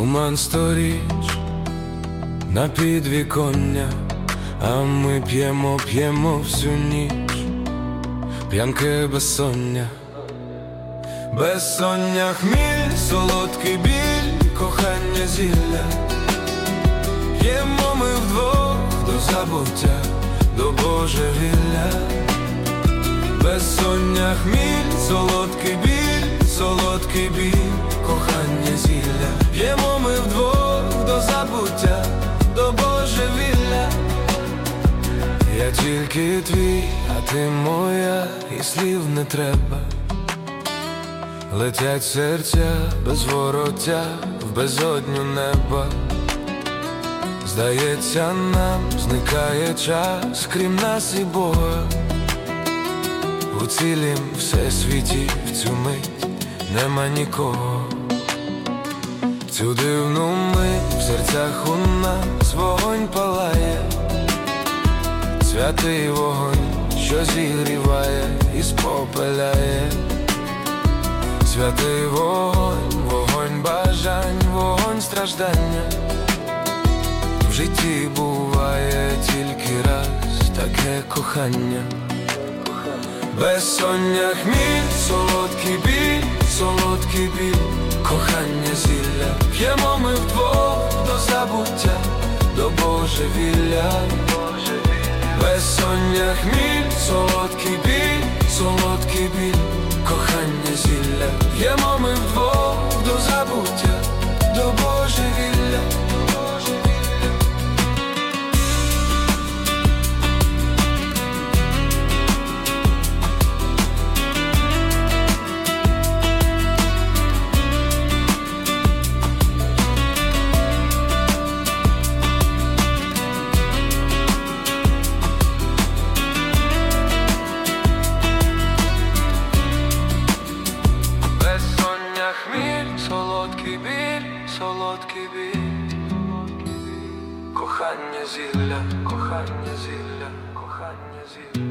Туман сторіч на підвіконня, а ми п'ємо всю ніч, п'янке безсоння. Безсоння хміль, солодкий біль, кохання зілля. П'ємо ми вдвох до забуття, до божевілля. Безсоння хміль, солодкий біль, кохання зілля. П'ємо ми вдвох до забуття, до божевілля. Я тільки твій, а ти моя, і слів не треба. Летять серця без вороття в безодню неба. Здається, нам зникає час, крім нас і Бога. У цілім всесвіті в цю мить нема нікого. В цю дивну мить в серцях у нас вогонь палає. Святий вогонь, що зігріває і спопеляє. Святий вогонь, вогонь бажань, вогонь страждання. В житті буває тільки раз таке кохання. Безсоння хміль, солодкий біль, кохання зілля. П'ємо ми вдвох до забуття, до божевілля. Безсоння хміль, солодкий біль, кохання зілля. П'ємо ми вдвох до забуття, до божевілля. Солодкий біль, кохання зілля, кохання зілля, кохання зілля.